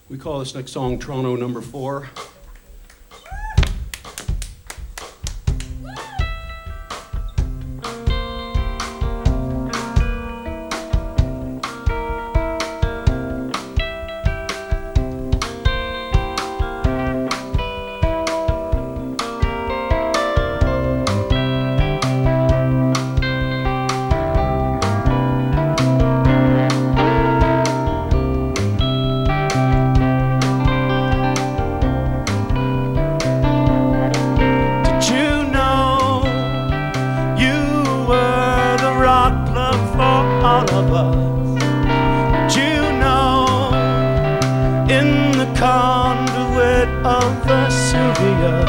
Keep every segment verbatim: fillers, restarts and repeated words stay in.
We call this next song Toronto Number Four. All of us, but you know, in the conduit of Vesuvius,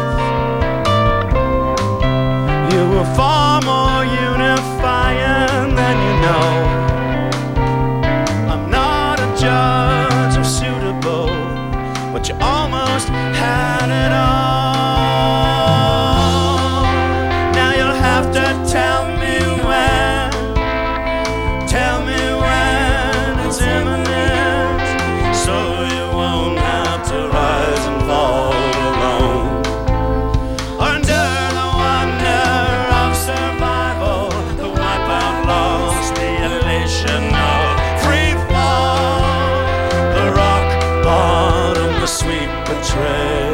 you were far more unifying than you know. I'm not a judge of suitable, but you almost had it all. Now you'll have to tell me sweet betrayal.